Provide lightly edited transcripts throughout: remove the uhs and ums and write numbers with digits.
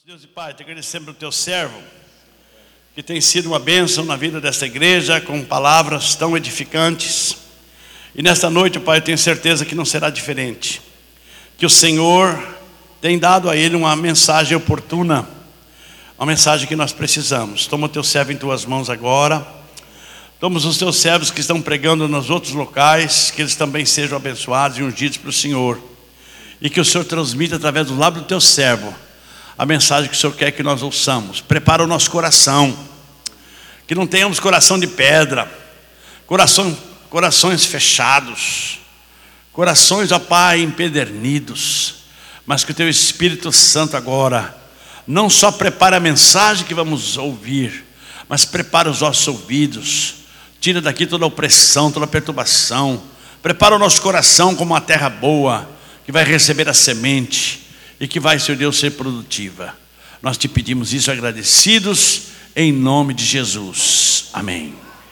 Deus e Pai, te agradecemos pelo teu servo, que tem sido uma bênção na vida desta igreja, com palavras tão edificantes. E nesta noite, Pai, eu tenho certeza que não será diferente. Que o Senhor tem dado a ele uma mensagem oportuna, uma mensagem que nós precisamos. Toma o teu servo em tuas mãos agora. Toma os teus servos que estão pregando nos outros locais, que eles também sejam abençoados e ungidos para o Senhor. E que o Senhor transmita através do lábio do teu servo a mensagem que o Senhor quer que nós ouçamos. Prepara o nosso coração, que não tenhamos coração de pedra, corações fechados, corações, ó Pai, empedernidos, mas que o teu Espírito Santo agora não só prepare a mensagem que vamos ouvir, mas prepara os nossos ouvidos, tira daqui toda a opressão, toda a perturbação, prepara o nosso coração como uma terra boa, que vai receber a semente e que vai, Senhor Deus, ser produtiva. Nós te pedimos isso agradecidos, em nome de Jesus. Amém.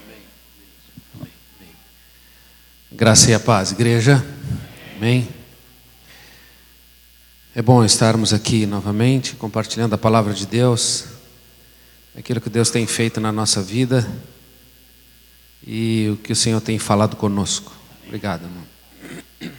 Graça e a paz, igreja. Amém. É bom estarmos aqui novamente, compartilhando a palavra de Deus, aquilo que Deus tem feito na nossa vida e o que o Senhor tem falado conosco. Obrigado, irmão.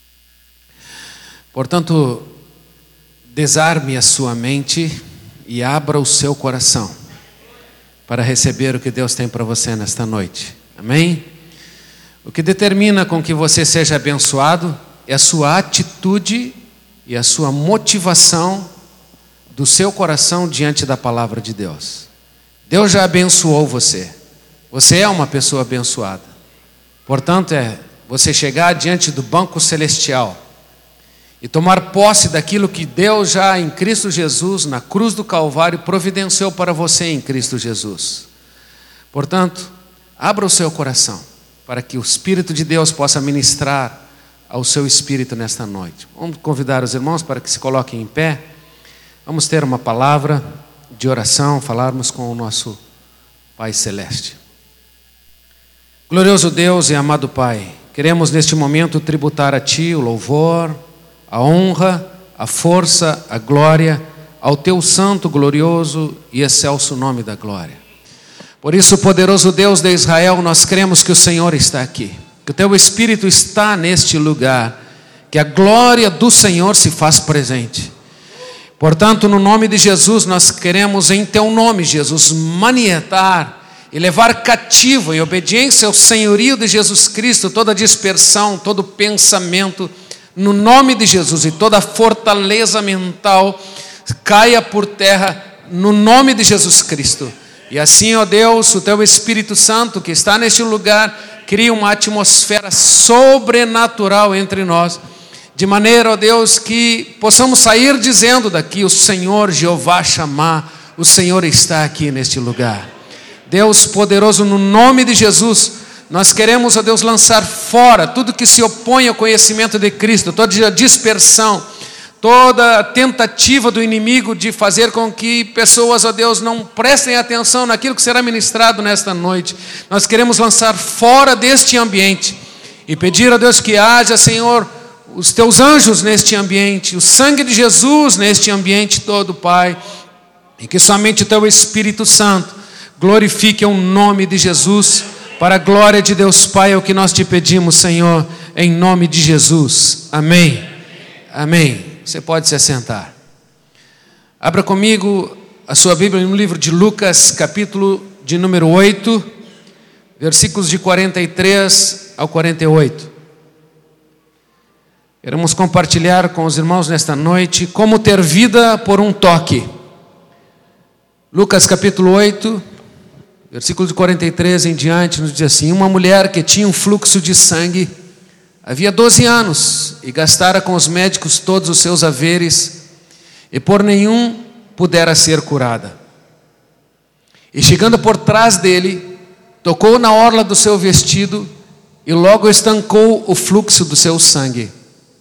Portanto, desarme a sua mente e abra o seu coração para receber o que Deus tem para você nesta noite. Amém? O que determina com que você seja abençoado é a sua atitude e a sua motivação do seu coração diante da palavra de Deus. Deus já abençoou você. Você é uma pessoa abençoada. Portanto, é você chegar diante do banco celestial e tomar posse daquilo que Deus já em Cristo Jesus, na cruz do Calvário, providenciou para você em Cristo Jesus. Portanto, abra o seu coração para que o Espírito de Deus possa ministrar ao seu espírito nesta noite. Vamos convidar os irmãos para que se coloquem em pé. Vamos ter uma palavra de oração, falarmos com o nosso Pai Celeste. Glorioso Deus e amado Pai, queremos neste momento tributar a Ti o louvor, a honra, a força, a glória ao Teu santo, glorioso e excelso nome da glória. Por isso, poderoso Deus de Israel, nós cremos que o Senhor está aqui, que o Teu Espírito está neste lugar, que a glória do Senhor se faz presente. Portanto, no nome de Jesus, nós queremos em Teu nome, Jesus, manietar e levar cativo em obediência ao senhorio de Jesus Cristo toda dispersão, todo pensamento, no nome de Jesus, e toda fortaleza mental caia por terra no nome de Jesus Cristo. E assim, ó Deus, o Teu Espírito Santo que está neste lugar, cria uma atmosfera sobrenatural entre nós, de maneira, ó Deus, que possamos sair dizendo daqui: o Senhor Jeová Shammah, o Senhor está aqui neste lugar. Deus poderoso, no nome de Jesus, nós queremos, ó Deus, lançar fora tudo que se opõe ao conhecimento de Cristo, toda dispersão, toda tentativa do inimigo de fazer com que pessoas, ó Deus, não prestem atenção naquilo que será ministrado nesta noite. Nós queremos lançar fora deste ambiente e pedir, ó Deus, que haja, Senhor, os Teus anjos neste ambiente, o sangue de Jesus neste ambiente todo, Pai, e que somente o Teu Espírito Santo glorifique o nome de Jesus. Para a glória de Deus Pai é o que nós te pedimos, Senhor, em nome de Jesus. Amém. Amém. Você pode se assentar. Abra comigo a sua Bíblia no livro de Lucas, capítulo de número 8, versículos de 43 ao 48. Queremos compartilhar com os irmãos nesta noite como ter vida por um toque. Lucas capítulo 8, versículo de 43 em diante, nos diz assim: uma mulher que tinha um fluxo de sangue havia 12 anos e gastara com os médicos todos os seus haveres e por nenhum pudera ser curada. E chegando por trás dele, tocou na orla do seu vestido e logo estancou o fluxo do seu sangue.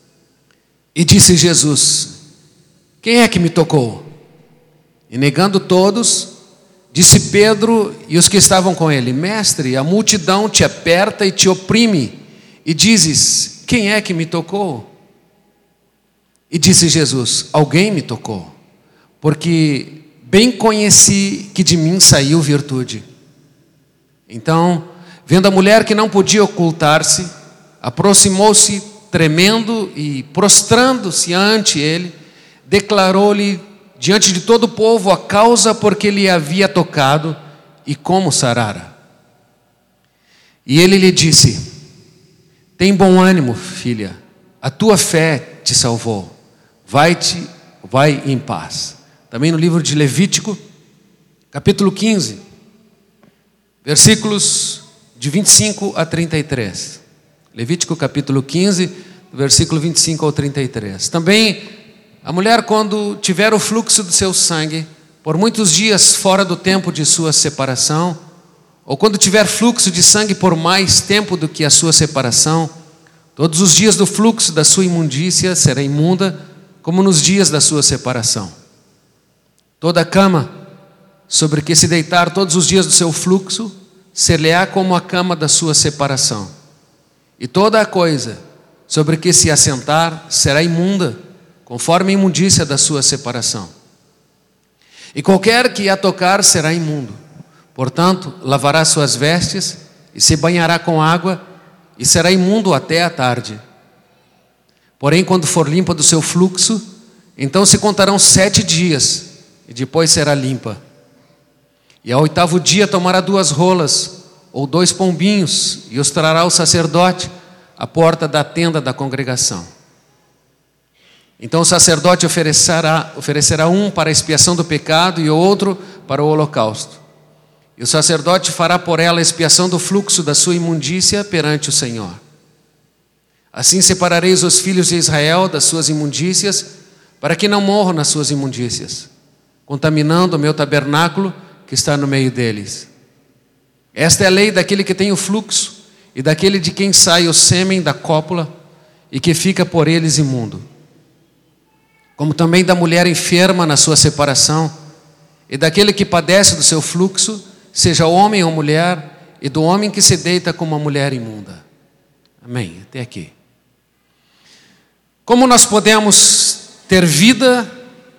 E disse Jesus: quem é que me tocou? E negando todos, disse Pedro e os que estavam com ele: mestre, a multidão te aperta e te oprime, e dizes: quem é que me tocou? E disse Jesus: alguém me tocou, porque bem conheci que de mim saiu virtude. Então, vendo a mulher que não podia ocultar-se, aproximou-se tremendo e prostrando-se ante ele, declarou-lhe diante de todo o povo a causa por que lhe havia tocado e como sarara. E ele lhe disse: tem bom ânimo, filha, a tua fé te salvou, vai em paz. Também no livro de Levítico, capítulo 15, versículos de 25 a 33. Levítico capítulo 15, versículo 25 ao 33. Também a mulher, quando tiver o fluxo do seu sangue, por muitos dias fora do tempo de sua separação, ou quando tiver fluxo de sangue por mais tempo do que a sua separação, todos os dias do fluxo da sua imundícia será imunda, como nos dias da sua separação. Toda a cama sobre que se deitar todos os dias do seu fluxo, ser-lhe-á como a cama da sua separação. E toda a coisa sobre que se assentar será imunda, conforme a imundícia da sua separação. E qualquer que a tocar será imundo. Portanto, lavará suas vestes e se banhará com água e será imundo até a tarde. Porém, quando for limpa do seu fluxo, então se contarão 7 dias e depois será limpa. E ao 8º dia tomará 2 rolas ou 2 pombinhos e os trará ao sacerdote à porta da tenda da congregação. Então o sacerdote oferecerá um para a expiação do pecado e outro para o holocausto. E o sacerdote fará por ela a expiação do fluxo da sua imundícia perante o Senhor. Assim separareis os filhos de Israel das suas imundícias, para que não morram nas suas imundícias, contaminando o meu tabernáculo que está no meio deles. Esta é a lei daquele que tem o fluxo e daquele de quem sai o sêmen da cópula e que fica por eles imundo. Como também da mulher enferma na sua separação e daquele que padece do seu fluxo, seja homem ou mulher, e do homem que se deita com uma mulher imunda. Amém. Até aqui. Como nós podemos ter vida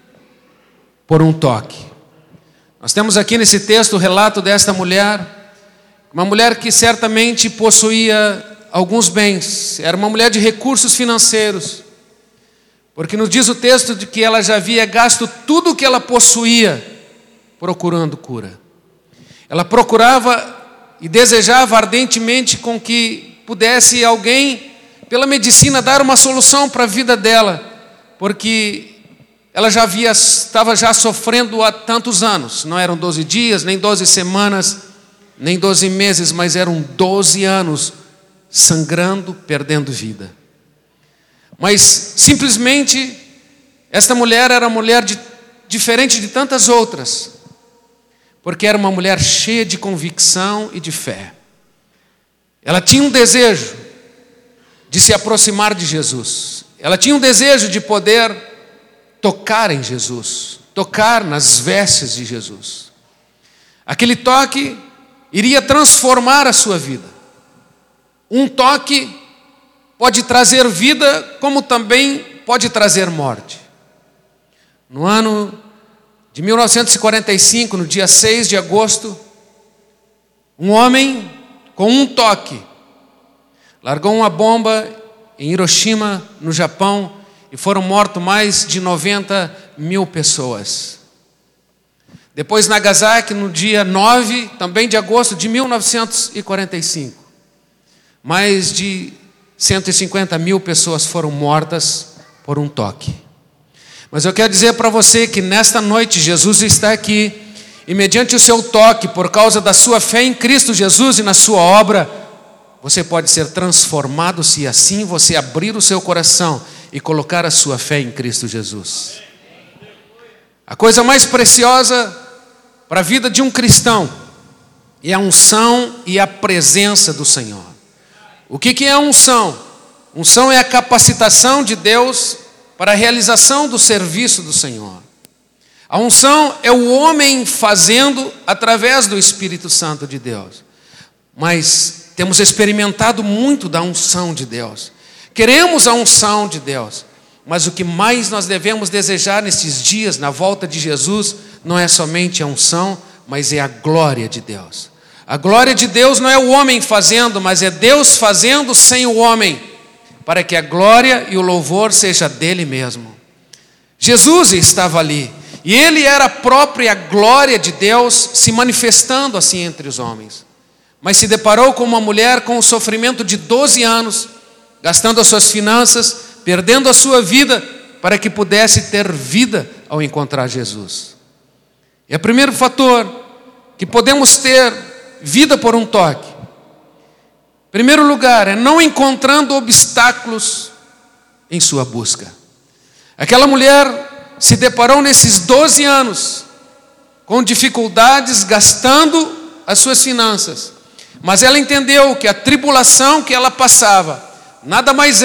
por um toque? Nós temos aqui nesse texto o relato desta mulher, uma mulher que certamente possuía alguns bens, era uma mulher de recursos financeiros, porque nos diz o texto de que ela já havia gasto tudo o que ela possuía procurando cura. Ela procurava e desejava ardentemente com que pudesse alguém, pela medicina, dar uma solução para a vida dela, porque ela estava sofrendo há tantos anos. Não eram 12 dias, nem 12 semanas, nem 12 meses, mas eram 12 anos sangrando, perdendo vida. Mas simplesmente esta mulher era uma mulher diferente de tantas outras, porque era uma mulher cheia de convicção e de fé. Ela tinha um desejo de se aproximar de Jesus. Ela tinha um desejo de poder tocar em Jesus, tocar nas vestes de Jesus. Aquele toque iria transformar a sua vida. Um toque pode trazer vida, como também pode trazer morte. No ano de 1945, no dia 6 de agosto, um homem com um toque largou uma bomba em Hiroshima, no Japão, e foram mortos mais de 90 mil pessoas. Depois Nagasaki, no dia 9, também de agosto de 1945, mais de 150 mil pessoas foram mortas por um toque. Mas eu quero dizer para você que nesta noite Jesus está aqui, e mediante o seu toque, por causa da sua fé em Cristo Jesus e na sua obra, você pode ser transformado se assim você abrir o seu coração e colocar a sua fé em Cristo Jesus. A coisa mais preciosa para a vida de um cristão é a unção e a presença do Senhor. O que é a unção? Unção é a capacitação de Deus para a realização do serviço do Senhor. A unção é o homem fazendo através do Espírito Santo de Deus. Mas temos experimentado muito da unção de Deus. Queremos a unção de Deus, Mas o que mais nós devemos desejar nesses dias, na volta de Jesus, não é somente a unção, mas é a glória de Deus. A glória de Deus não é o homem fazendo, mas é Deus fazendo sem o homem, para que a glória e o louvor seja dele mesmo. Jesus estava ali, e ele era a própria glória de Deus se manifestando assim entre os homens. Mas se deparou com uma mulher com o sofrimento de 12 anos, gastando as suas finanças, perdendo a sua vida, para que pudesse ter vida ao encontrar Jesus. E o primeiro fator, que podemos ter vida por um toque. Em primeiro lugar, é não encontrando obstáculos em sua busca. Aquela mulher se deparou nesses 12 anos com dificuldades, gastando as suas finanças. Mas ela entendeu que a tribulação que ela passava nada mais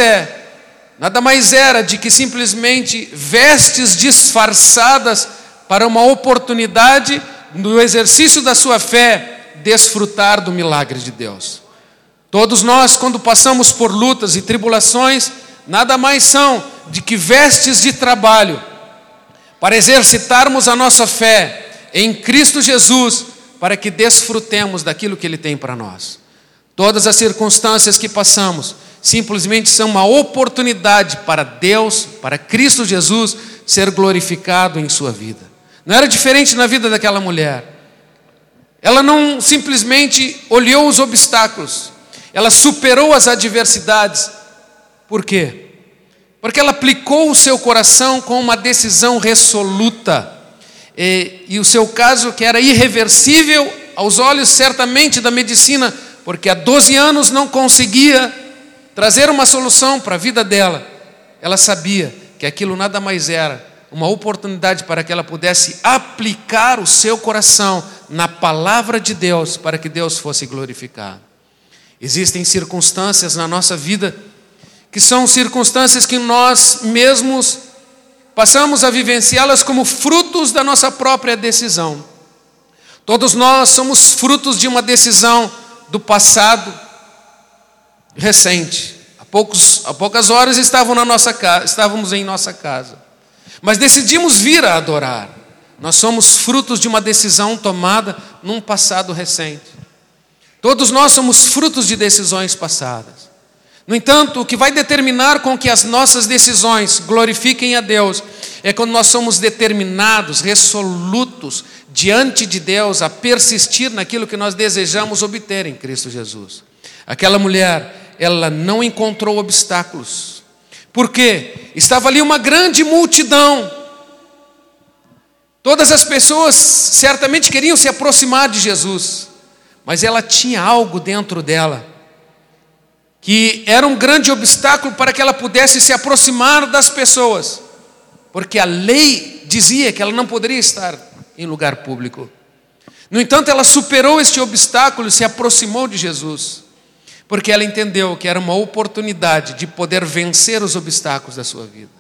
era de que simplesmente vestes disfarçadas para uma oportunidade no exercício da sua fé desfrutar do milagre de Deus. Todos nós, quando passamos por lutas e tribulações, nada mais são de que vestes de trabalho para exercitarmos a nossa fé em Cristo Jesus, para que desfrutemos daquilo que Ele tem para nós. Todas as circunstâncias que passamos simplesmente são uma oportunidade para Deus, para Cristo Jesus, ser glorificado em sua vida. Não era diferente na vida daquela mulher. Ela não simplesmente olhou os obstáculos, ela superou as adversidades. Por quê? Porque ela aplicou o seu coração com uma decisão resoluta. E o seu caso, que era irreversível aos olhos certamente da medicina, porque há 12 anos não conseguia trazer uma solução para a vida dela. Ela sabia que aquilo nada mais era uma oportunidade para que ela pudesse aplicar o seu coração na palavra de Deus, para que Deus fosse glorificado. Existem circunstâncias na nossa vida que são circunstâncias que nós mesmos passamos a vivenciá-las como frutos da nossa própria decisão. Todos nós somos frutos de uma decisão do passado recente. Há poucas horas estávamos em nossa casa, mas decidimos vir a adorar. Nós somos frutos de uma decisão tomada num passado recente. Todos nós somos frutos de decisões passadas. No entanto, o que vai determinar com que as nossas decisões glorifiquem a Deus é quando nós somos determinados, resolutos diante de Deus a persistir naquilo que nós desejamos obter em Cristo Jesus. Aquela mulher, ela não encontrou obstáculos. Por quê? Estava ali uma grande multidão. Todas as pessoas certamente queriam se aproximar de Jesus, mas ela tinha algo dentro dela que era um grande obstáculo para que ela pudesse se aproximar das pessoas, porque a lei dizia que ela não poderia estar em lugar público. No entanto, ela superou este obstáculo e se aproximou de Jesus, porque ela entendeu que era uma oportunidade de poder vencer os obstáculos da sua vida.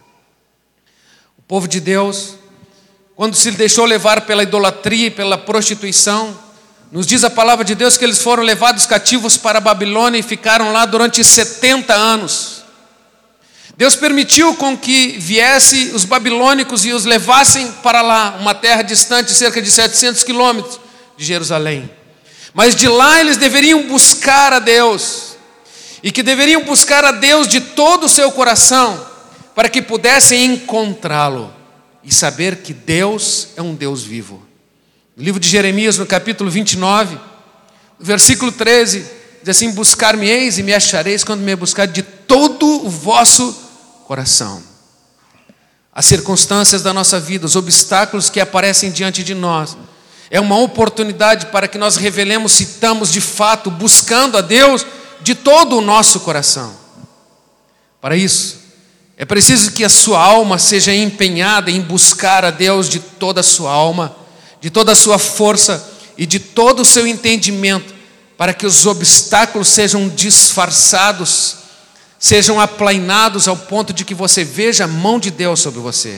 O povo de Deus, quando se deixou levar pela idolatria e pela prostituição, nos diz a palavra de Deus que eles foram levados cativos para a Babilônia e ficaram lá durante 70 anos. Deus permitiu com que viesse os babilônicos e os levassem para lá, uma terra distante, cerca de 700 quilômetros de Jerusalém. Mas de lá eles deveriam buscar a Deus, e que deveriam buscar a Deus de todo o seu coração, para que pudessem encontrá-lo e saber que Deus é um Deus vivo. No livro de Jeremias, no capítulo 29, versículo 13, diz assim: buscar-me-eis e me achareis quando me buscar de todo o vosso coração. As circunstâncias da nossa vida, os obstáculos que aparecem diante de nós, é uma oportunidade para que nós revelemos se estamos de fato buscando a Deus de todo o nosso coração. Para isso, é preciso que a sua alma seja empenhada em buscar a Deus de toda a sua alma, de toda a sua força e de todo o seu entendimento, para que os obstáculos sejam disfarçados, sejam aplainados ao ponto de que você veja a mão de Deus sobre você.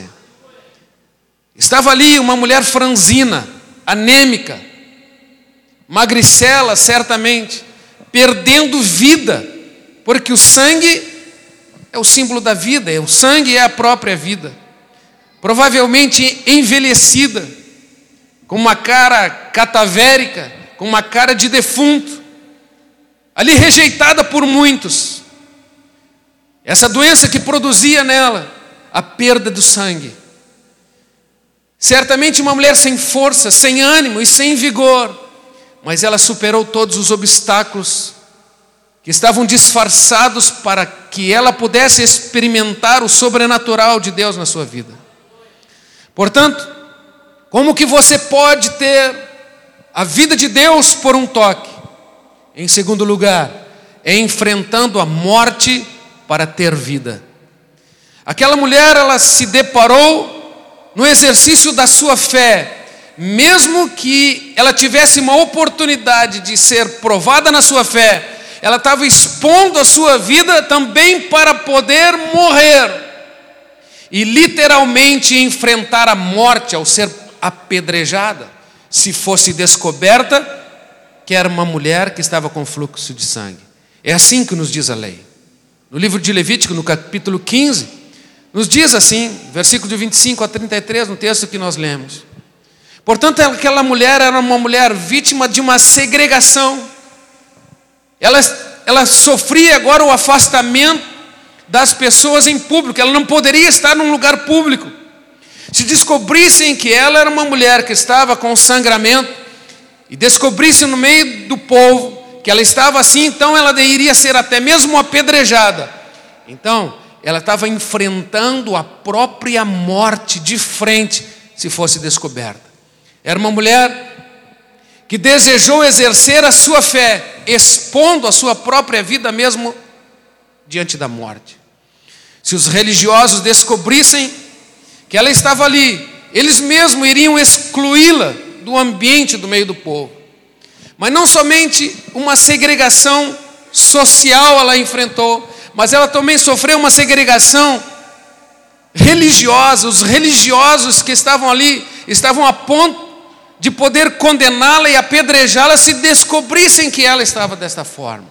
Estava ali uma mulher franzina, anêmica, magricela certamente, perdendo vida, porque o sangue é o símbolo da vida, o sangue é a própria vida. Provavelmente envelhecida, com uma cara cadavérica, com uma cara de defunto, ali rejeitada por muitos. Essa doença que produzia nela a perda do sangue. Certamente uma mulher sem força, sem ânimo e sem vigor, mas ela superou todos os obstáculos que estavam disfarçados para que ela pudesse experimentar o sobrenatural de Deus na sua vida. Portanto, como que você pode ter a vida de Deus por um toque? Em segundo lugar, é enfrentando a morte para ter vida. Aquela mulher, ela se deparou no exercício da sua fé, mesmo que ela tivesse uma oportunidade de ser provada na sua fé, ela estava expondo a sua vida também para poder morrer e literalmente enfrentar a morte ao ser apedrejada, se fosse descoberta que era uma mulher que estava com fluxo de sangue. É assim que nos diz a lei. No livro de Levítico, no capítulo 15, nos diz assim, versículo de 25 a 33, no texto que nós lemos. Portanto, aquela mulher era uma mulher vítima de uma segregação. Ela sofria agora o afastamento das pessoas em público. Ela não poderia estar num lugar público. Se descobrissem que ela era uma mulher que estava com sangramento, e descobrissem no meio do povo que ela estava assim, então ela iria ser até mesmo apedrejada. Então, ela estava enfrentando a própria morte de frente, se fosse descoberta. Era uma mulher que desejou exercer a sua fé, expondo a sua própria vida mesmo diante da morte. Se os religiosos descobrissem que ela estava ali, eles mesmos iriam excluí-la do ambiente do meio do povo. Mas não somente uma segregação social ela enfrentou, mas ela também sofreu uma segregação religiosa. Os religiosos que estavam ali estavam a ponto de poder condená-la e apedrejá-la se descobrissem que ela estava desta forma.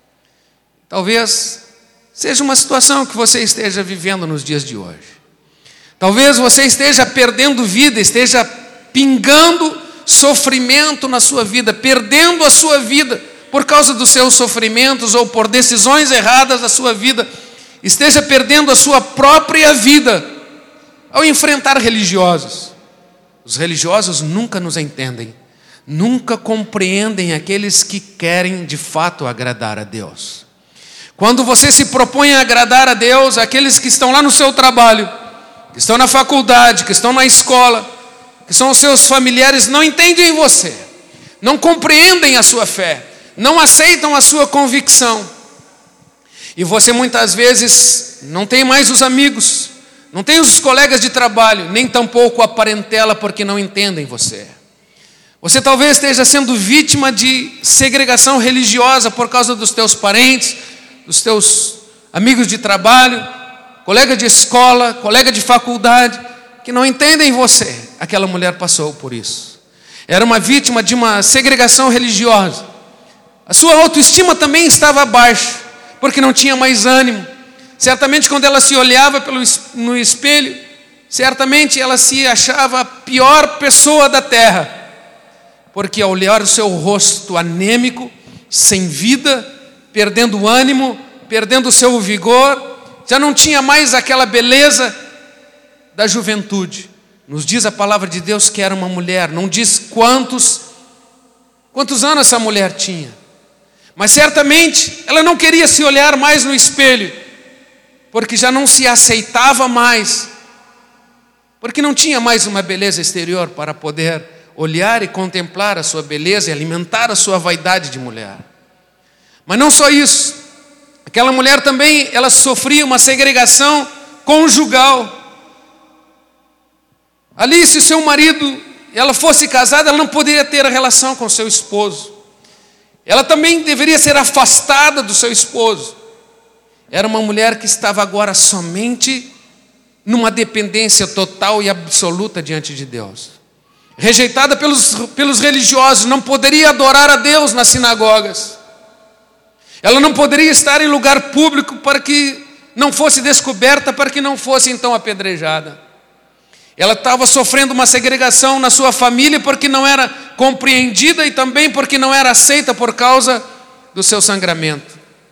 Talvez seja uma situação que você esteja vivendo nos dias de hoje. Talvez você esteja perdendo vida, esteja pingando sofrimento na sua vida, perdendo a sua vida por causa dos seus sofrimentos ou por decisões erradas da sua vida, esteja perdendo a sua própria vida ao enfrentar religiosos. Os religiosos nunca nos entendem, nunca compreendem aqueles que querem de fato agradar a Deus. Quando você se propõe a agradar a Deus, aqueles que estão lá no seu trabalho, que estão na faculdade, que estão na escola, que são os seus familiares, não entendem você, não compreendem a sua fé, não aceitam a sua convicção. E você muitas vezes não tem mais os amigos, não tem os colegas de trabalho, nem tampouco a parentela, porque não entendem você. Você talvez esteja sendo vítima de segregação religiosa por causa dos teus parentes, dos teus amigos de trabalho, colega de escola, colega de faculdade, que não entendem você. Aquela mulher passou por isso. Era uma vítima de uma segregação religiosa. A sua autoestima também estava baixa, porque não tinha mais ânimo. Certamente quando ela se olhava no espelho, certamente ela se achava a pior pessoa da terra, porque ao olhar o seu rosto anêmico, sem vida, perdendo o ânimo, perdendo o seu vigor, já não tinha mais aquela beleza da juventude. Nos diz a palavra de Deus que era uma mulher, não diz quantos anos essa mulher tinha, mas certamente ela não queria se olhar mais no espelho, porque já não se aceitava mais, porque não tinha mais uma beleza exterior para poder olhar e contemplar a sua beleza e alimentar a sua vaidade de mulher. Mas não só isso, aquela mulher também, ela sofria uma segregação conjugal. Ali, se o seu marido, ela fosse casada, ela não poderia ter a relação com seu esposo. Ela também deveria ser afastada do seu esposo. Era uma mulher que estava agora somente numa dependência total e absoluta diante de Deus. Rejeitada pelos religiosos, não poderia adorar a Deus nas sinagogas. Ela não poderia estar em lugar público para que não fosse descoberta, para que não fosse então apedrejada. Ela estava sofrendo uma segregação na sua família porque não era compreendida e também porque não era aceita por causa do seu sangramento.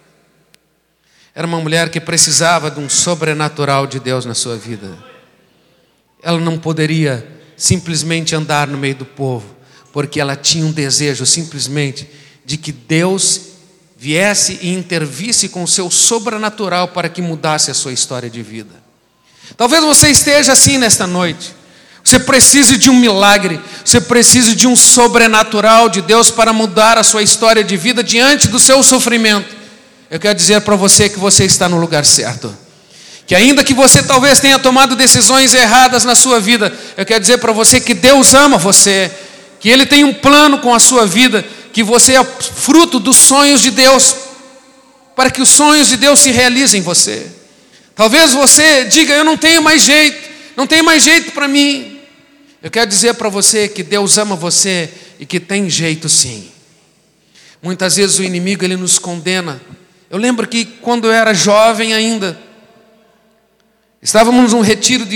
Era uma mulher que precisava de um sobrenatural de Deus na sua vida. Ela não poderia simplesmente andar no meio do povo, porque ela tinha um desejo simplesmente de que Deus viesse e intervisse com o seu sobrenatural para que mudasse a sua história de vida. Talvez você esteja assim nesta noite. Você precise de um milagre, você precisa de um sobrenatural de Deus para mudar a sua história de vida diante do seu sofrimento. Eu quero dizer para você que você está no lugar certo. Que ainda que você talvez tenha tomado decisões erradas na sua vida, eu quero dizer para você que Deus ama você, que Ele tem um plano com a sua vida, que você é fruto dos sonhos de Deus, para que os sonhos de Deus se realizem em você. Talvez você diga, eu não tenho mais jeito para mim. Eu quero dizer para você que Deus ama você e que tem jeito sim. Muitas vezes o inimigo ele nos condena. Eu lembro que quando eu era jovem ainda, estávamos num retiro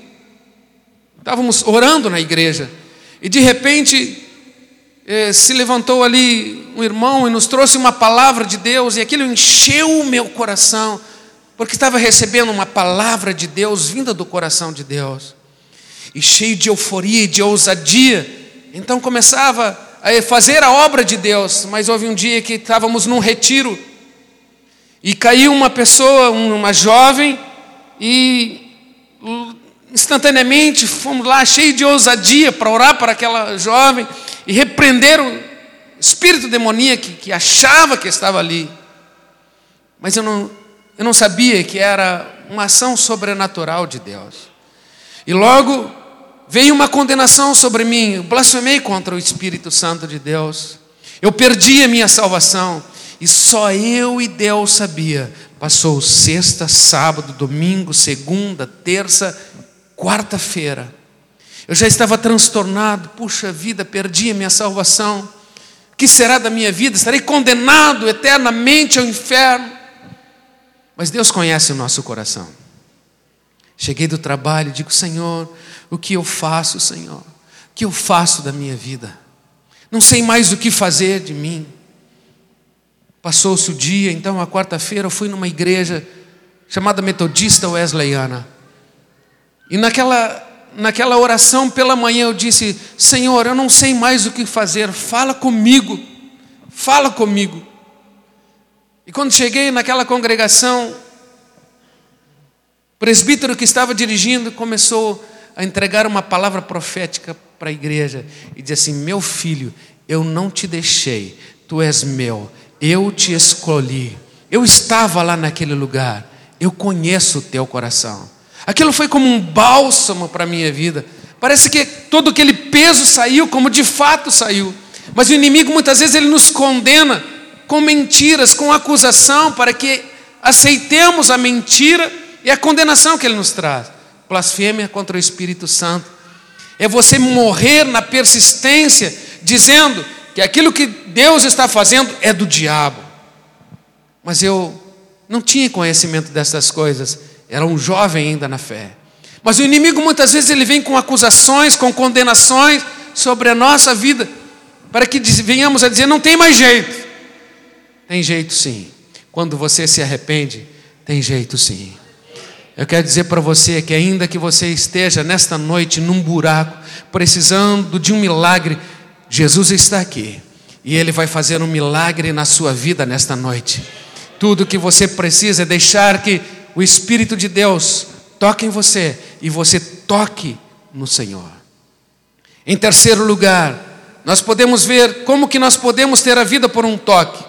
estávamos orando na igreja, e de repente se levantou ali um irmão e nos trouxe uma palavra de Deus, e aquilo encheu o meu coração, porque estava recebendo uma palavra de Deus vinda do coração de Deus, e cheio de euforia e de ousadia. Então começava a fazer a obra de Deus. Mas houve um dia que estávamos num retiro, e caiu uma pessoa, uma jovem, e instantaneamente fomos lá cheio de ousadia para orar para aquela jovem e repreender o espírito demoníaco que achava que estava ali. Mas eu não sabia que era uma ação sobrenatural de Deus. E logo veio uma condenação sobre mim. Eu blasfemei contra o Espírito Santo de Deus. Eu perdi a minha salvação. E só eu e Deus sabia. Passou sexta, sábado, domingo, segunda, terça, quarta-feira. Eu já estava transtornado. Puxa vida, perdi a minha salvação. O que será da minha vida? Estarei condenado eternamente ao inferno. Mas Deus conhece o nosso coração. Cheguei do trabalho e digo, Senhor, o que eu faço, Senhor? O que eu faço da minha vida? Não sei mais o que fazer de mim. Passou-se o dia, então a quarta-feira eu fui numa igreja chamada Metodista Wesleyana. E naquela oração pela manhã eu disse, Senhor, eu não sei mais o que fazer, fala comigo. E quando cheguei naquela congregação, o presbítero que estava dirigindo começou a entregar uma palavra profética para a igreja. E disse assim, meu filho, eu não te deixei, tu és meu, eu te escolhi. Eu estava lá naquele lugar, eu conheço o teu coração. Aquilo foi como um bálsamo para a minha vida. Parece que todo aquele peso saiu, como de fato saiu. Mas o inimigo muitas vezes ele nos condena com mentiras, com acusação, para que aceitemos a mentira e a condenação que ele nos traz. Blasfêmia contra o Espírito Santo é você morrer na persistência, dizendo que aquilo que Deus está fazendo é do diabo. Mas eu não tinha conhecimento dessas coisas, era um jovem ainda na fé. Mas o inimigo muitas vezes ele vem com acusações, com condenações sobre a nossa vida, para que venhamos a dizer, não tem mais jeito. Tem jeito sim. Quando você se arrepende, tem jeito sim. Eu quero dizer para você que ainda que você esteja nesta noite num buraco, precisando de um milagre, Jesus está aqui. E Ele vai fazer um milagre na sua vida nesta noite. Tudo que você precisa é deixar que o Espírito de Deus toque em você e você toque no Senhor. Em terceiro lugar, nós podemos ver como que nós podemos ter a vida por um toque.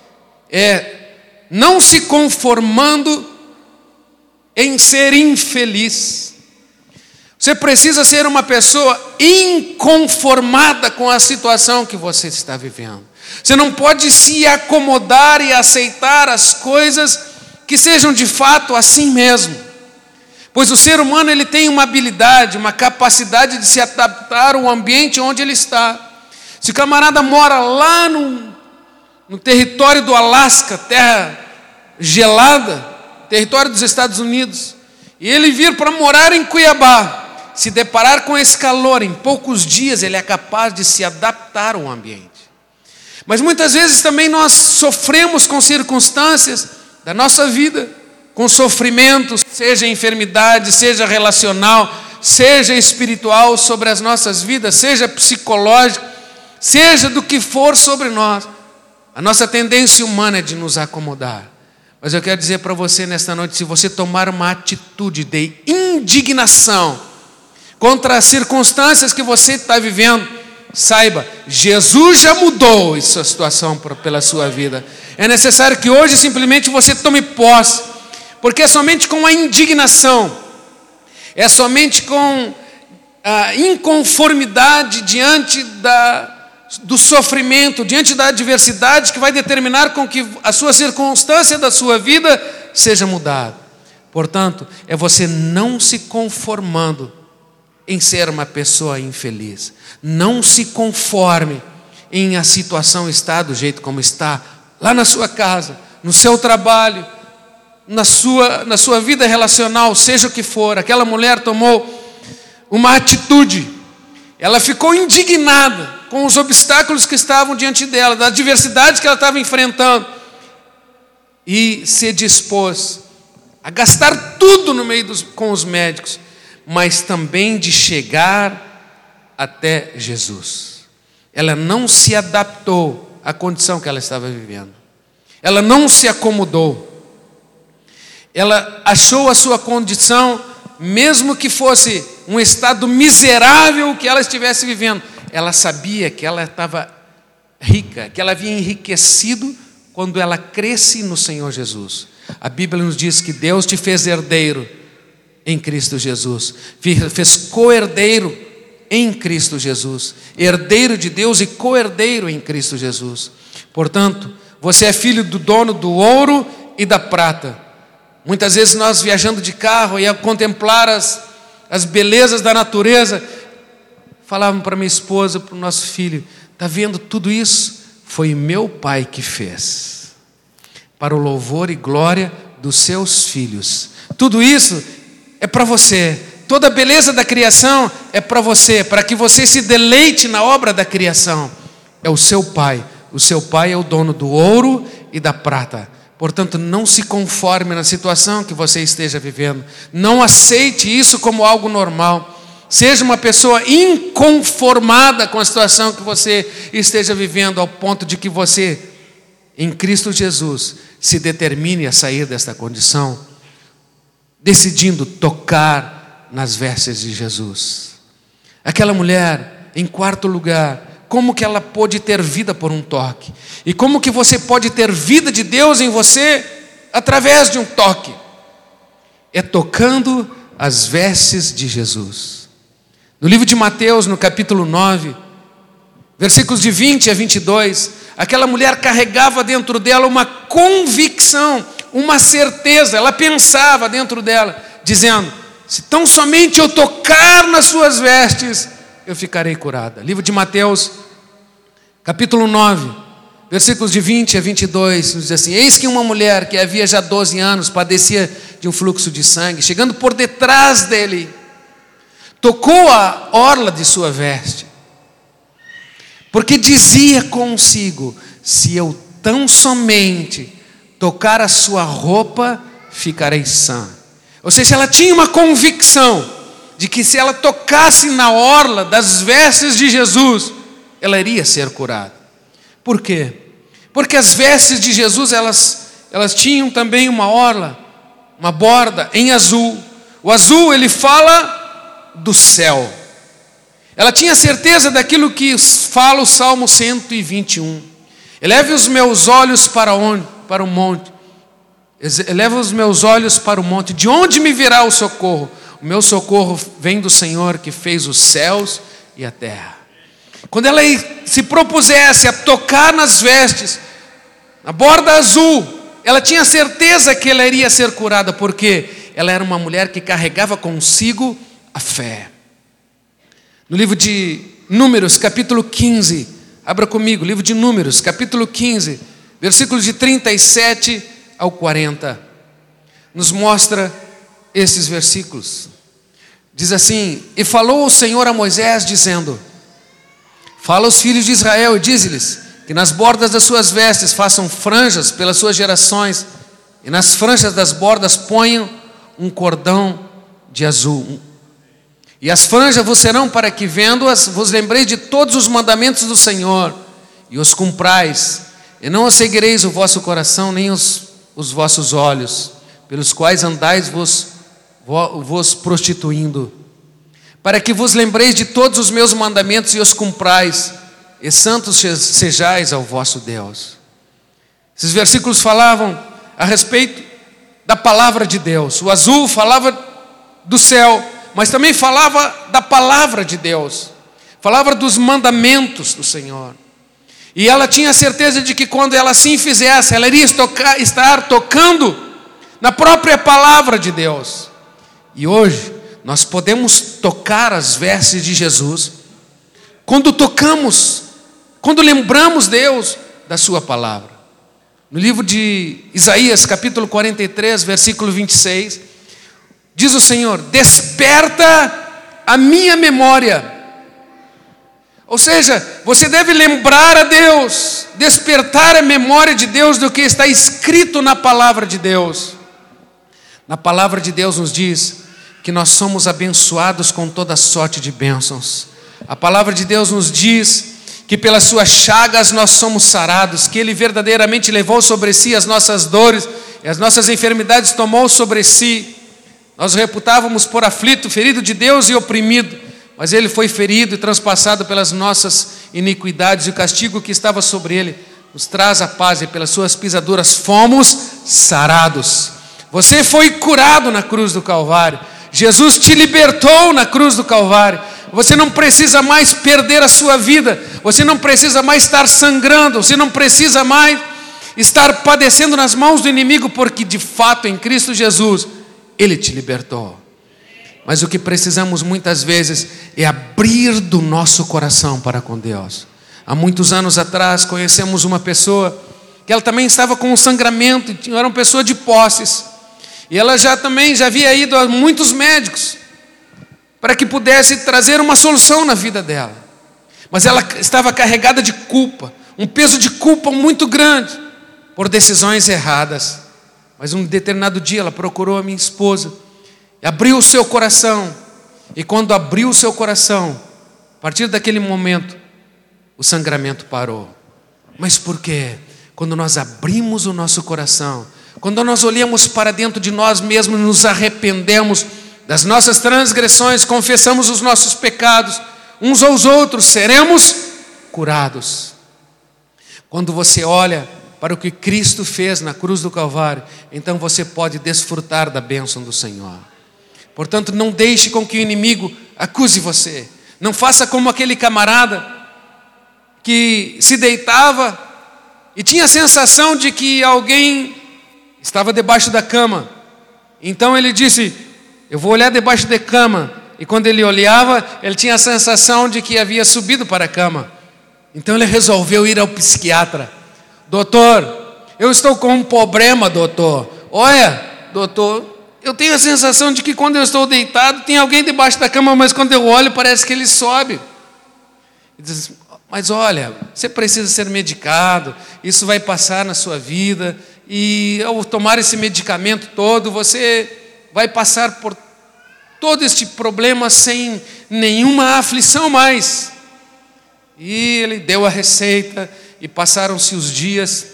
Não se conformando em ser infeliz. Você precisa ser uma pessoa inconformada com a situação que você está vivendo. Você não pode se acomodar e aceitar as coisas que sejam de fato assim mesmo. Pois o ser humano ele tem uma habilidade, uma capacidade de se adaptar ao ambiente onde ele está. Se o camarada mora lá no território do Alasca, terra gelada, território dos Estados Unidos, e ele vir para morar em Cuiabá, se deparar com esse calor, em poucos dias ele é capaz de se adaptar ao ambiente. Mas muitas vezes também nós sofremos com circunstâncias da nossa vida, com sofrimentos, seja enfermidade, seja relacional, seja espiritual sobre as nossas vidas, seja psicológico, seja do que for sobre nós. A nossa tendência humana é de nos acomodar. Mas eu quero dizer para você nesta noite, se você tomar uma atitude de indignação contra as circunstâncias que você está vivendo, saiba, Jesus já mudou essa situação pela sua vida. É necessário que hoje simplesmente você tome posse, porque é somente com a indignação, é somente com a inconformidade diante do sofrimento, diante da adversidade, que vai determinar com que a sua circunstância da sua vida seja mudada. Portanto, é você não se conformando em ser uma pessoa infeliz. Não se conforme em a situação estar do jeito como está, lá na sua casa, no seu trabalho, na sua vida relacional, seja o que for. Aquela mulher tomou uma atitude, ela ficou indignada com os obstáculos que estavam diante dela, da adversidade que ela estava enfrentando, e se dispôs a gastar tudo no meio com os médicos, mas também de chegar até Jesus. Ela não se adaptou à condição que ela estava vivendo, ela não se acomodou, ela achou a sua condição, mesmo que fosse um estado miserável que ela estivesse vivendo, ela sabia que ela estava rica, que ela havia enriquecido quando ela cresce no Senhor Jesus. A Bíblia nos diz que Deus te fez herdeiro em Cristo Jesus, fez co-herdeiro em Cristo Jesus, herdeiro de Deus e co-herdeiro em Cristo Jesus. Portanto, você é filho do dono do ouro e da prata. Muitas vezes nós viajando de carro e a contemplar as belezas da natureza, falavam para minha esposa, para o nosso filho: está vendo tudo isso? Foi meu pai que fez, para o louvor e glória dos seus filhos. Tudo isso é para você, toda a beleza da criação é para você, para que você se deleite na obra da criação. É o seu pai é o dono do ouro e da prata. Portanto, não se conforme na situação que você esteja vivendo, não aceite isso como algo normal. Seja uma pessoa inconformada com a situação que você esteja vivendo, ao ponto de que você, em Cristo Jesus, se determine a sair desta condição, decidindo tocar nas vestes de Jesus. Aquela mulher, em quarto lugar, como que ela pôde ter vida por um toque? E como que você pode ter vida de Deus em você através de um toque? É tocando as vestes de Jesus. No livro de Mateus, no capítulo 9, versículos de 20 a 22, aquela mulher carregava dentro dela uma convicção, uma certeza. Ela pensava dentro dela, dizendo: se tão somente eu tocar nas suas vestes, eu ficarei curada. Livro de Mateus, capítulo 9, versículos de 20 a 22, diz assim: eis que uma mulher que havia já 12 anos padecia de um fluxo de sangue, chegando por detrás dele, tocou a orla de sua veste, porque dizia consigo: se eu tão somente tocar a sua roupa, ficarei sã. Ou seja, ela tinha uma convicção de que se ela tocasse na orla das vestes de Jesus, ela iria ser curada. Por quê? Porque as vestes de Jesus, elas tinham também uma orla, uma borda em azul. O azul, ele fala do céu. Ela tinha certeza daquilo que fala o Salmo 121. Eleve os meus olhos para onde? Para o monte. Eleva os meus olhos para o monte. De onde me virá o socorro? O meu socorro vem do Senhor que fez os céus e a terra. Quando ela se propusesse a tocar nas vestes, na borda azul, ela tinha certeza que ela iria ser curada, porque ela era uma mulher que carregava consigo a fé. No livro de Números, capítulo 15, abra comigo, livro de Números, capítulo 15, versículos de 37 ao 40. nos mostra esses versículos. Diz assim: e falou o Senhor a Moisés, dizendo: fala aos filhos de Israel e dize-lhes que nas bordas das suas vestes façam franjas pelas suas gerações, e nas franjas das bordas ponham um cordão de azul. E as franjas vos serão para que, vendo-as, vos lembreis de todos os mandamentos do Senhor e os cumprais, e não os ceguereis o vosso coração, nem os vossos olhos, pelos quais andais vos prostituindo, para que vos lembreis de todos os meus mandamentos e os cumprais, e santos sejais ao vosso Deus. Esses versículos falavam a respeito da palavra de Deus. O azul falava do céu, mas também falava da palavra de Deus, falava dos mandamentos do Senhor. E ela tinha certeza de que quando ela assim fizesse, ela iria estar tocando na própria palavra de Deus. E hoje nós podemos tocar as vestes de Jesus quando tocamos, quando lembramos Deus da sua palavra. No livro de Isaías, capítulo 43, versículo 26, diz o Senhor: desperta a minha memória. Ou seja, você deve lembrar a Deus, despertar a memória de Deus do que está escrito na palavra de Deus. Na palavra de Deus nos diz que nós somos abençoados com toda sorte de bênçãos. A palavra de Deus nos diz que pelas suas chagas nós somos sarados, que Ele verdadeiramente levou sobre si as nossas dores e as nossas enfermidades tomou sobre si. Nós o reputávamos por aflito, ferido de Deus e oprimido, mas Ele foi ferido e transpassado pelas nossas iniquidades, e o castigo que estava sobre Ele nos traz a paz, e pelas suas pisaduras fomos sarados. Você foi curado na cruz do Calvário. Jesus te libertou na cruz do Calvário. Você não precisa mais perder a sua vida, você não precisa mais estar sangrando, você não precisa mais estar padecendo nas mãos do inimigo, porque de fato em Cristo Jesus Ele te libertou. Mas o que precisamos muitas vezes é abrir do nosso coração para com Deus. Há muitos anos atrás conhecemos uma pessoa que ela também estava com um sangramento, era uma pessoa de posses, e ela já havia ido a muitos médicos para que pudesse trazer uma solução na vida dela, mas ela estava carregada de culpa, um peso de culpa muito grande, por decisões erradas. Mas um determinado dia ela procurou a minha esposa, e abriu o seu coração, e quando abriu o seu coração, a partir daquele momento, o sangramento parou. Mas por quê? Quando nós abrimos o nosso coração, quando nós olhamos para dentro de nós mesmos, nos arrependemos das nossas transgressões, confessamos os nossos pecados uns aos outros, seremos curados. Quando você olha para o que Cristo fez na cruz do Calvário, então você pode desfrutar da bênção do Senhor. Portanto, não deixe com que o inimigo acuse você. Não faça como aquele camarada que se deitava e tinha a sensação de que alguém estava debaixo da cama. Então ele disse: eu vou olhar debaixo da cama. E quando ele olhava, ele tinha a sensação de que havia subido para a cama. Então ele resolveu ir ao psiquiatra. Doutor, eu estou com um problema, doutor. Olha, doutor, eu tenho a sensação de que quando eu estou deitado, tem alguém debaixo da cama, mas quando eu olho, parece que ele sobe. Ele diz: mas olha, você precisa ser medicado, isso vai passar na sua vida, e ao tomar esse medicamento todo, você vai passar por todo este problema sem nenhuma aflição mais. E ele deu a receita, e passaram-se os dias.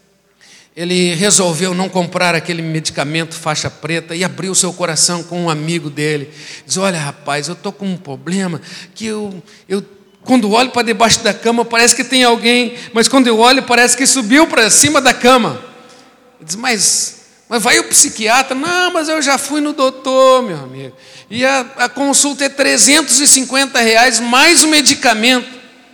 Ele resolveu não comprar aquele medicamento faixa preta e abriu seu coração com um amigo dele. Diz: olha, rapaz, eu estou com um problema que eu quando olho para debaixo da cama parece que tem alguém, mas quando eu olho parece que subiu para cima da cama. Ele diz: mas vai o psiquiatra? Não, mas eu já fui no doutor, meu amigo, e a consulta é R$350 mais o medicamento.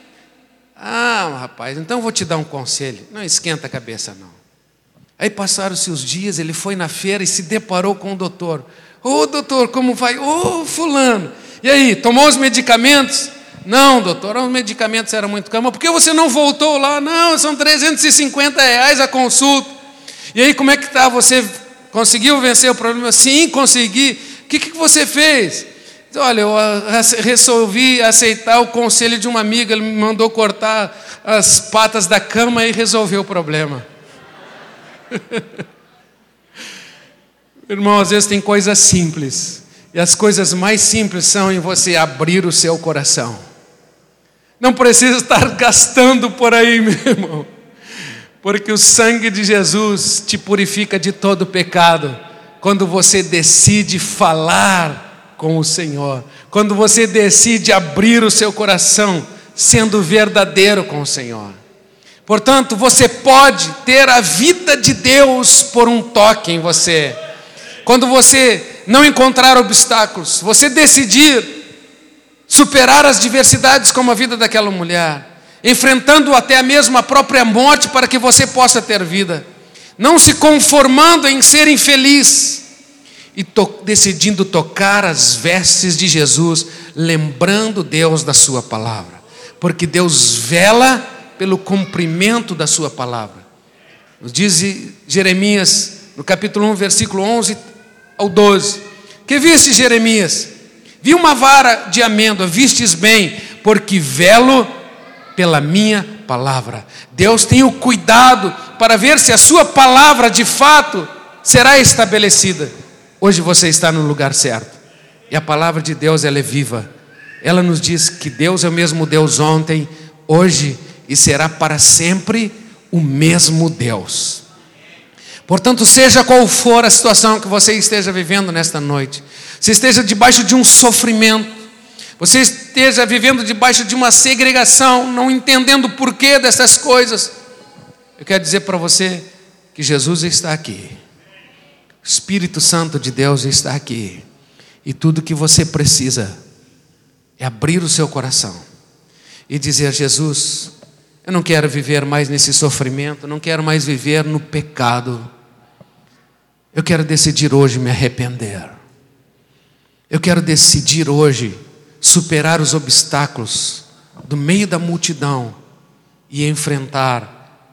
Ah, rapaz, então eu vou te dar um conselho, não esquenta a cabeça não. Aí passaram-se os dias, ele foi na feira e se deparou com o doutor. Ô doutor, como vai? Ô fulano, e aí, tomou os medicamentos? Não, doutor, os medicamentos eram muito caros. Mas por que você não voltou lá? Não, são R$350 a consulta. E aí, como é que está? Você Conseguiu vencer o problema? Sim, consegui. O que você fez? Olha, eu resolvi aceitar o conselho de uma amiga. Ele me mandou cortar as patas da cama e resolveu o problema. Irmão, às vezes tem coisas simples. E as coisas mais simples são em você abrir o seu coração. Não precisa estar gastando por aí, meu irmão. Porque o sangue de Jesus te purifica de todo pecado. Quando você decide falar com o Senhor. Quando você decide abrir o seu coração, sendo verdadeiro com o Senhor. Portanto, você pode ter a vida de Deus por um toque em você. Quando você não encontrar obstáculos, você decidir superar as diversidades como a vida daquela mulher, enfrentando até mesmo a própria morte para que você possa ter vida, não se conformando em ser infeliz e decidindo tocar as vestes de Jesus, lembrando Deus da sua palavra, porque Deus vela pelo cumprimento da sua palavra. Nos diz Jeremias, no capítulo 1, versículo 11 ao 12, que viste, Jeremias? Vi uma vara de amêndoa, vistes bem, porque velo pela minha palavra. Deus tem o cuidado para ver se a sua palavra de fato será estabelecida. Hoje você está no lugar certo. E a palavra de Deus, ela é viva. Ela nos diz que Deus é o mesmo Deus ontem, hoje e será para sempre o mesmo Deus. Portanto, seja qual for a situação que você esteja vivendo nesta noite, você esteja debaixo de um sofrimento, você esteja vivendo debaixo de uma segregação, não entendendo o porquê dessas coisas, eu quero dizer para você que Jesus está aqui, o Espírito Santo de Deus está aqui, e tudo que você precisa é abrir o seu coração e dizer: Jesus, eu não quero viver mais nesse sofrimento, não quero mais viver no pecado. Eu quero decidir hoje me arrepender. Eu quero decidir hoje superar os obstáculos do meio da multidão e enfrentar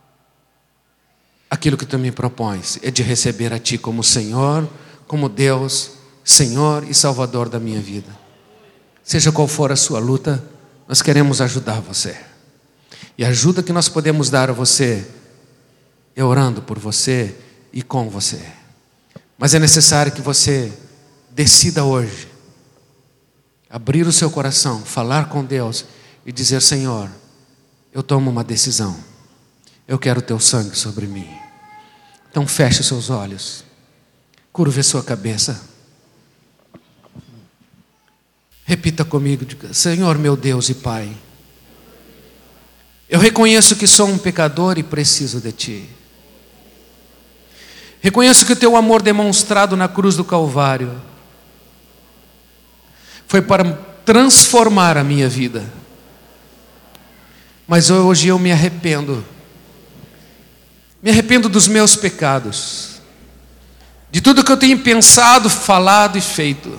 aquilo que tu me propões, é de receber a ti como Senhor, como Deus, Senhor e Salvador da minha vida. Seja qual for a sua luta, nós queremos ajudar você. E a ajuda que nós podemos dar a você é orando por você e com você. Mas é necessário que você decida hoje abrir o seu coração, falar com Deus e dizer: Senhor, eu tomo uma decisão, eu quero o teu sangue sobre mim. Então feche os seus olhos, curve a sua cabeça, repita comigo: Senhor meu Deus e Pai, eu reconheço que sou um pecador e preciso de Ti. Reconheço que o Teu amor demonstrado na cruz do Calvário foi para transformar a minha vida. Mas hoje eu me arrependo. Me arrependo dos meus pecados, de tudo que eu tenho pensado, falado e feito.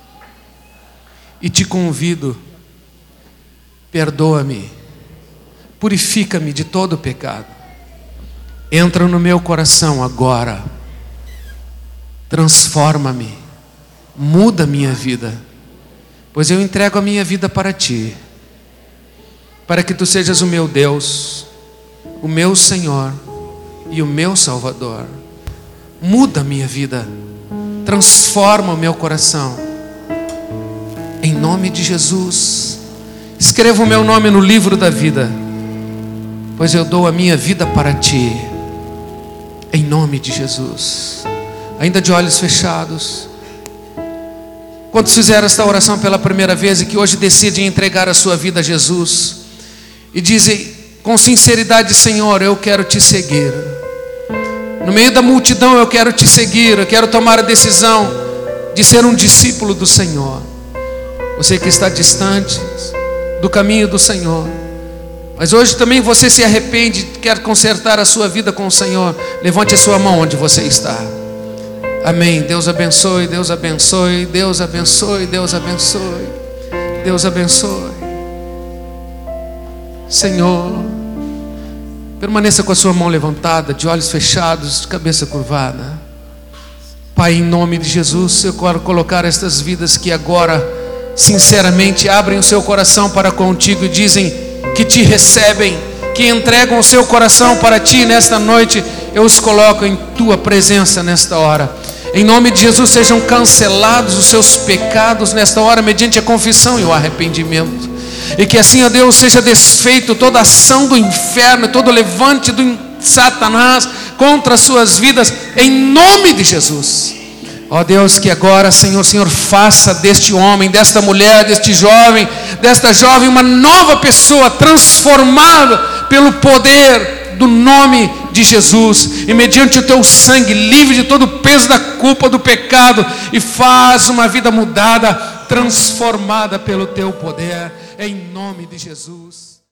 E Te convido, perdoa-me, purifica-me de todo o pecado. Entra no meu coração agora, transforma-me, muda a minha vida, pois eu entrego a minha vida para Ti, para que Tu sejas o meu Deus, o meu Senhor e o meu Salvador. Muda a minha vida, transforma o meu coração, em nome de Jesus. Escreva o meu nome no livro da vida, pois eu dou a minha vida para Ti, em nome de Jesus. Ainda de olhos fechados, quantos fizeram esta oração pela primeira vez e que hoje decidem entregar a sua vida a Jesus e dizem com sinceridade: Senhor, eu quero Te seguir, no meio da multidão eu quero Te seguir, eu quero tomar a decisão de ser um discípulo do Senhor. Você que está distante do caminho do Senhor, mas hoje também você se arrepende, quer consertar a sua vida com o Senhor, levante a sua mão onde você está. Amém. Deus abençoe, Deus abençoe, Deus abençoe, Deus abençoe, Deus abençoe. Senhor, permaneça com a sua mão levantada, de olhos fechados, de cabeça curvada. Pai, em nome de Jesus, eu quero colocar estas vidas que agora, sinceramente, abrem o seu coração para contigo e dizem que te recebem, que entregam o seu coração para ti nesta noite. Eu os coloco em tua presença nesta hora. Em nome de Jesus, sejam cancelados os seus pecados nesta hora, mediante a confissão e o arrependimento. E que assim, ó Deus, seja desfeito toda ação do inferno, todo levante do Satanás contra as suas vidas, em nome de Jesus. Ó Deus, que agora, Senhor, faça deste homem, desta mulher, deste jovem, desta jovem, uma nova pessoa, transformada pelo poder do nome de Jesus, e mediante o teu sangue, livre de todo o peso da culpa, do pecado, e faz uma vida mudada, transformada pelo teu poder, em nome de Jesus.